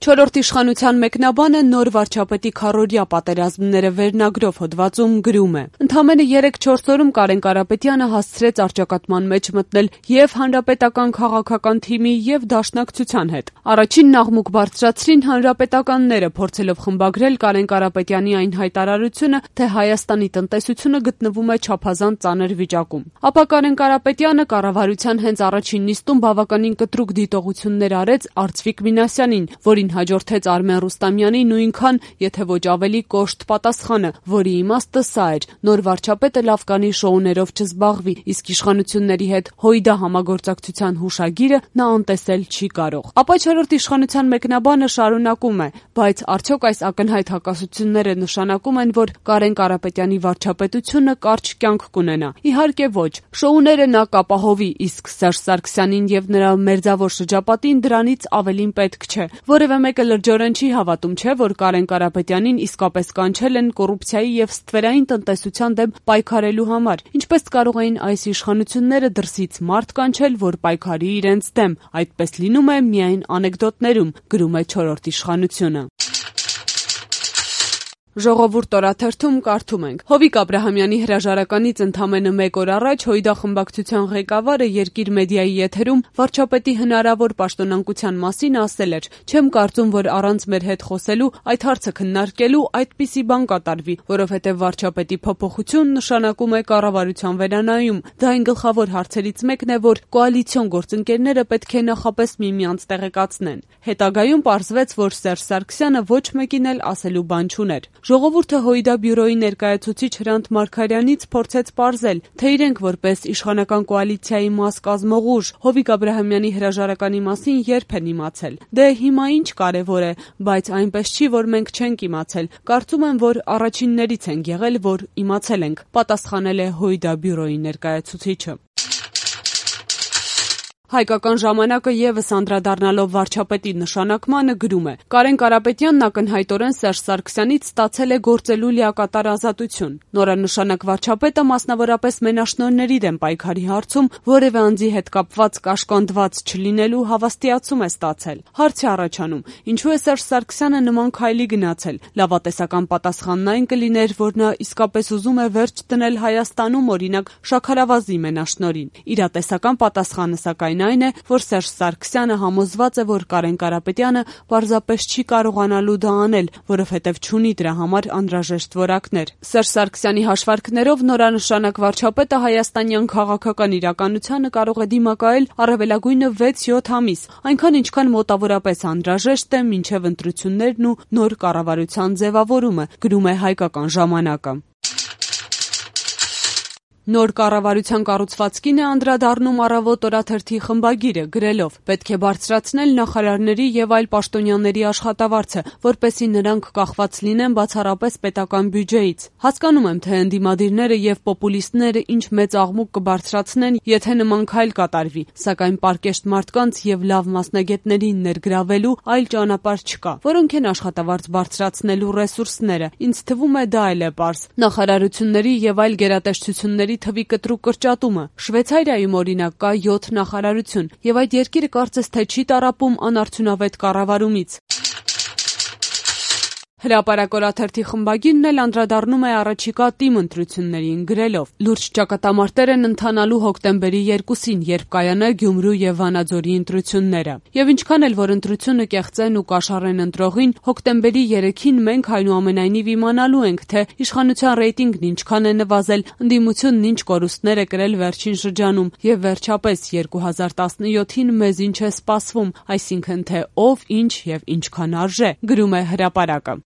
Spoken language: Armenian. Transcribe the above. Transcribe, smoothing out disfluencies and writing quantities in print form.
Չորրորդ իշխանության մեկնաբանը նոր վարչապետի քառօրյա պատերազմները վերնագրով հոդվածում գրում է. Ընդամենը 3-4 օրում Կարեն Կարապետյանը հասցրեց առճակատման մեջ մտնել եւ հանրապետական քաղաքական թիմի եւ դաշնակցության հետ։ Առաջինն աղմուկ բարձրացրին հանրապետականները, փորձելով խմբագրել Կարեն Կարապետյանի այն հայտարարությունը, թե Հայաստանի տնտեսությունը գտնվում է չափազանց ծանր վիճակում։ Ապա Կարեն Կարապետյանը կառավարության հենց առաջին նիստում բավականին կտրուկ դիտողություններ արեց Արծվիկ Մինասյանին, որին հաջորդեց Արմեն Ռուստամյանի նույնքան, եթե ոչ ավելի կոշտ պատասխանը, որի իմաստը սա էր. նոր վարչապետը լավ կանի շոուներով չզբաղվի, իսկ իշխանությունների հետ հույդա համագործակցության հուշագիրը նա անտեսել չի կարող։ Ապա չորրորդ իշխանության մեկնաբանը շարունակում է. բայց արդյոք այս ակնհայտ հակասությունները նշանակում են, որ Կարեն Կարապետյանի վարչապետությունը կարճ կյանք կունենա։ Իհարկե ոչ։ Շոուները նա կապահովի, իսկ Սերժ Սարգսյանին եւ նրա մերձավոր շրջապատին դրանից ավելին պետք չէ։ Որևէ մեկը լրջորեն չի հավատում, չէ, որ Կարեն Կարապետյանին իսկապես կանչել են կոռուպցիայի եւ ստվերային տնտեսության դեմ պայքարելու համար։ Ինչպես կարող էին այս իշխանությունները դրսից մարդ կանչել, որ պայքարի իրենց դեմ։ Այդպես լինում է միայն անեկդոտներում, գրում է չորրորդ իշխանությունը։ Ժողովուրդ օրաթերթում կարդում ենք. Հովիկ Աբրահամյանի հրաժարականից ընդամենը 1 օր առաջ Հույդա խմբակցության ղեկավարը Երկիր մեդիայի եթերում վարչապետի հնարավոր պաշտոնանկության մասին ասել էր. «Չեմ կարծում, որ առանց մեր հետ խոսելու, այդ հարցը քննարկելու այդպիսի բան կատարվի, որովհետև վարչապետի փոփոխություն նշանակում է կառավարության վերանայում։ Դա այն գլխավոր հարցերից մեկն է, որ կոալիցիոն գործընկերները պետք է նախապես միմյանց տեղեկացնեն»։ Հետագայում պարզվեց, որ Սերժ Սարգսյանը ոչ մեկին էլ ասելու բան չուներ։ Ժողովուրդը Հույդա բյուրոյի ներկայացուցիչ Հրանտ Մարգարյանից փորձեց պարզել, թե իրենք որպես իշխանական կոալիցիայի մաս կազմող ուժ Հովիկ Աբրահամյանի հրաժարականի մասին երբ են իմացել։ Դե հիմա ինչ կարևոր է, բայց այնպես չի, որ մենք չենք իմացել։ Կարծում եմ, որ առաջիններից ենք եղել, որ իմացել ենք, պատասխանել է Հույդա բյուրոյի ներկայացուցիչը։ Հայկական ժամանակը եւս անդրադառնալով վարչապետի նշանակմանը գրում է. Կարեն Կարապետյանն ակնհայտորեն Սերժ Սարգսյանից ստացել է գործելու լիակատար ազատություն։ Նորանշանակ վարչապետը մասնավորապես մենաշնորհների դեմ պայքարի հարցում որևէ անձի հետ կապված կաշկանդված չլինելու հավաստիացում է ստացել։ Հարց է առաջանում. ինչու է Սերժ Սարգսյանը նման քայլի գնացել։ Լավատեսական պատասխանն այն կլիներ, որ նա իսկապես ուզում է վերջ դնել Հայաստանում, օրինակ, շաքարավազի մենաշնորհին։ Իրատեսական պատասխանը սակայն այն է, որ Սերժ Սարգսյանը համոզված է, որ Կարեն Կարապետյանը պարզապես չի կարողանալու դա անել, որովհետև չունի դրա համար անհրաժեշտ որակներ։ Սերժ Սարգսյանի հաշվարկներով նորանշանակ վարչապետը հայաստանյան քաղաքական իրականությանը կարող է դիմակայել առավելագույնը 6-7 ամիս, այնքան ինչքան մոտավորապես անհրաժեշտ է մինչև ընտրություններն ու նոր կառավարության ձևավորումը, գրում է Հայկական ժամանակը։ Նոր կառավարության կառուցվածքին է անդրադառնում Առավոտ օրաթերթի խմբագիրը, գրելով. պետք է բարձրացնել նախարարների եւ այլ պաշտոնյաների աշխատավարձը, որպեսզի նրանք կախված լինեն բացառապես պետական բյուջեից։ Հասկանում եմ, թե ընդդիմադիրները եւ պոպուլիստները ինչ մեծ աղմուկ կբարձրացնեն, եթե նման քայլ կատարվի, սակայն պարկեշտ մարդկանց եւ լավ մասնագետներին ներգրավելու այլ ճանապարհ չկա, որոնք են աշխատավարձ բարձրացնելու ռեսուրսները։ Ինձ թվում է դա էլ է պարզ։ Նախարարությունների եւ այլ գերատեսչությունների թվի կտրուկ կրճատումը։ Շվեյցարիայում օրինակ կա 7 նախարարություն, եւ այդ երկիրը կարծես թե չի տառապում անարդյունավետ կառավարումից։ Հրապարակ օրաթերթի խմբագիրն էլ անդրադառնում է առաջիկա ՏԻՄ ընտրություններին, գրելով. լուրջ ճակատամարտեր են ընթանալու հոկտեմբերի 2-ին, երբ կայանա Գյումրու եւ Վանաձորի ընտրությունները։ Եվ ինչքան էլ որ ընտրությունը կեղծեն ու կաշառեն ընտրողին, հոկտեմբերի 3-ին մենք այնուամենայնիվ իմանալու ենք, թե իշխանության ռեյտինգն ինչքան է նվազել, ընդդիմությունն ինչ կորուստներ է կրել վերջին շրջանում, եւ վերջապես 2017-ին մեզ ինչ է սպասվում, այսինքն թե ով, ինչ եւ ինչքան արժե, գրում է Հրապարակը։